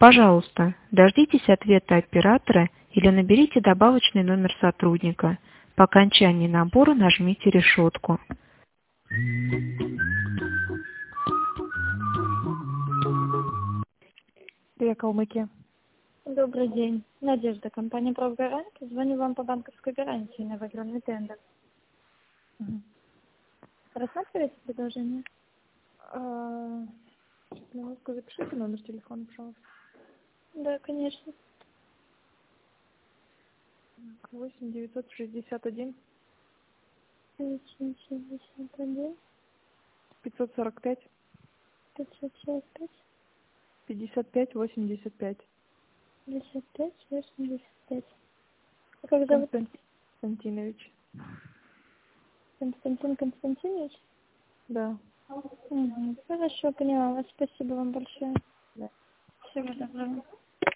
Пожалуйста, дождитесь ответа оператора или наберите добавочный номер сотрудника. По окончании набора нажмите решетку. Я Калмыкия. Добрый день. Надежда, компания «Правгарант». Звоню вам по банковской гарантии на выигранный тендер. Рассматриваете предложение? Пожалуйста, запишите номер телефона, пожалуйста. Да, конечно. 8 961 861 545 545 55 85. 55 85. А как зовут? Константинович. Константин Константинович? Да. Угу. Хорошо, поняла вас. Спасибо вам большое. Да. Всего доброго.